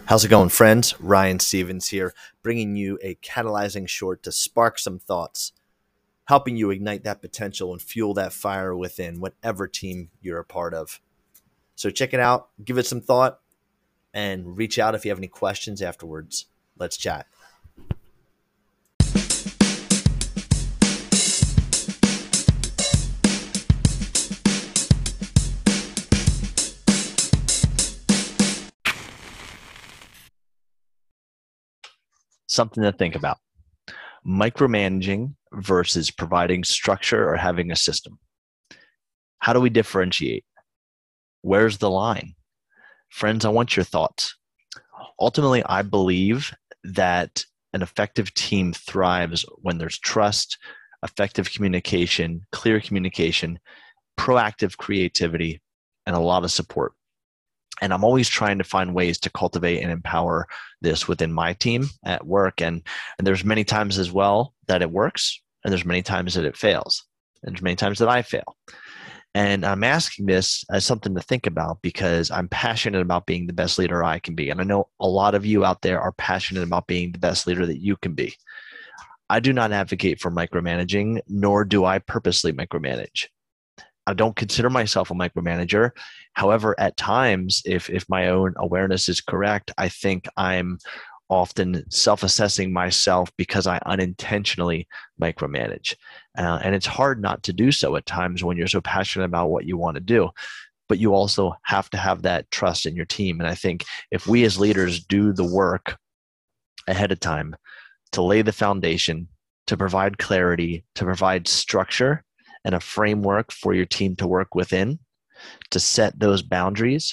How's it going, friends? Ryan Stevens here, bringing you a catalyzing short to spark some thoughts, helping you ignite that potential and fuel that fire within whatever team you're a part of. So check it out, give it some thought, and reach out if you have any questions afterwards. Let's chat. Something to think about. Micromanaging versus providing structure or having a system. How do we differentiate? Where's the line? Friends, I want your thoughts. Ultimately, I believe that an effective team thrives when there's trust, effective communication, clear communication, proactive creativity, and a lot of support. And I'm always trying to find ways to cultivate and empower this within my team at work. And there's many times as well that it works, and there's many times that it fails. And there's many times that I fail. And I'm asking this as something to think about because I'm passionate about being the best leader I can be. And I know a lot of you out there are passionate about being the best leader that you can be. I do not advocate for micromanaging, nor do I purposely micromanage. I don't consider myself a micromanager. However, at times, if my own awareness is correct, I think I'm often self-assessing myself because I unintentionally micromanage. And it's hard not to do so at times when you're so passionate about what you want to do. But you also have to have that trust in your team. And I think if we as leaders do the work ahead of time to lay the foundation, to provide clarity, to provide structure, and a framework for your team to work within, to set those boundaries,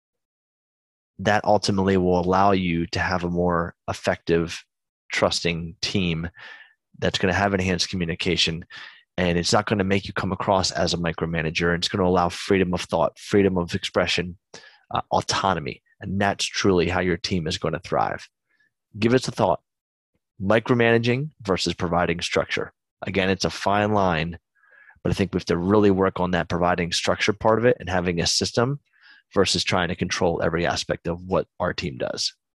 that ultimately will allow you to have a more effective, trusting team that's going to have enhanced communication. And it's not going to make you come across as a micromanager. It's going to allow freedom of thought, freedom of expression, autonomy. And that's truly how your team is going to thrive. Give it a thought. Micromanaging versus providing structure. Again, it's a fine line. But I think we have to really work on that providing structure part of it and having a system versus trying to control every aspect of what our team does.